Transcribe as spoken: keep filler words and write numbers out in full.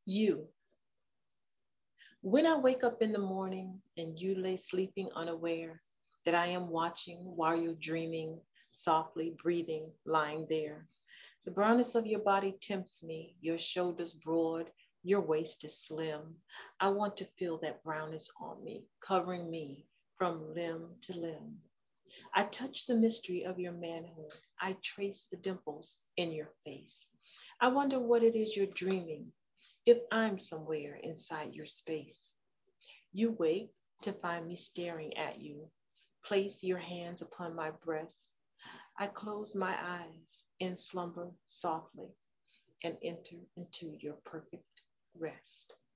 You, when I wake up in the morning and you lay sleeping unaware that I am watching while you're dreaming, softly breathing, lying there. The brownness of your body tempts me, your shoulders broad, your waist is slim. I want to feel that brownness on me, covering me from limb to limb. I touch the mystery of your manhood. I trace the dimples in your face. I wonder what it is you're dreaming, if I'm somewhere inside your space. You wake to find me staring at you. Place your hands upon my breast. I close my eyes and slumber softly and enter into your perfect rest.